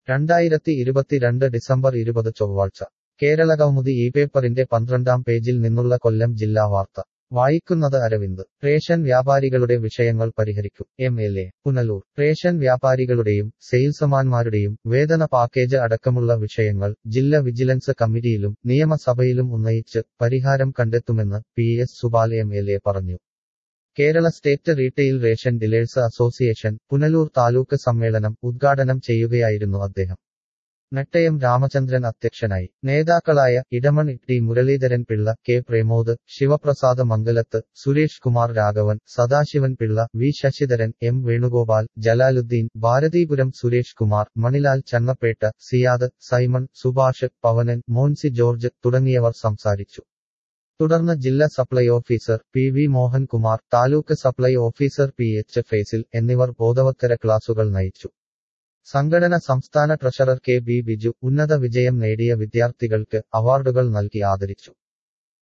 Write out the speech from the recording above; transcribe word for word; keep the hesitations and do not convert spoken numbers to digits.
രണ്ടായിരത്തി ഇരുപത്തിരണ്ട് ഡിസംബർ ഇരുപത് ചൊവ്വാഴ്ച കേരളകൗമുദി ഈ പേപ്പറിന്റെ പന്ത്രണ്ടാം പേജിൽ നിന്നുള്ള കൊല്ലം ജില്ലാ വാർത്ത വായിക്കുന്നത് അരവിന്ദ് റേഷൻ വ്യാപാരികളുടെ വിഷയങ്ങൾ പരിഹരിക്കും M L A Punalur ration വ്യാപാരികളുടെയും സെയിൽസ്മാൻമാരുടെയും വേതന പാക്കേജ് അടക്കമുള്ള വിഷയങ്ങൾ ജില്ലാ വിജിലൻസ് കമ്മിറ്റിയിലും നിയമസഭയിലും ഉന്നയിച്ച് പരിഹാരം കണ്ടെത്തുമെന്ന് P S Subal M L A പറഞ്ഞു. Kerala state retail ration dealers association Punalur taluk സമ്മേളനം ഉദ്ഘാടനം ചെയ്യുകയായിരുന്നു അദ്ദേഹം. നെട്ടയം രാമചന്ദ്രൻ അധ്യക്ഷനായി. നേതാക്കളായ Edamon T Muraleedharan Pillai, K Pramod, Sivaprasad Mangalath, Suresh Kumar Raghavan, Sadasivan Pillai, V Sasidharan, M Venugopal, Jalaluddin, Bharathipuram Suresh Kumar, Manilal Channapetta, Siyad, Simon, Subhash, Pavanan, Moncy George തുടങ്ങിയവർ സംസാരിച്ചു. തുടർന്ന് ജില്ലാ supply officer P V Mohankumar, taluk supply officer P H ഫേസിൽ എന്നിവർ ബോധവത്കര ക്ലാസുകൾ നയിച്ചു. സംഘടന സംസ്ഥാന ട്രഷറർ കെ ബി ബിജു ഉന്നത വിജയം നേടിയ വിദ്യാർത്ഥികൾക്ക് അവാർഡുകൾ നൽകി ആദരിച്ചു.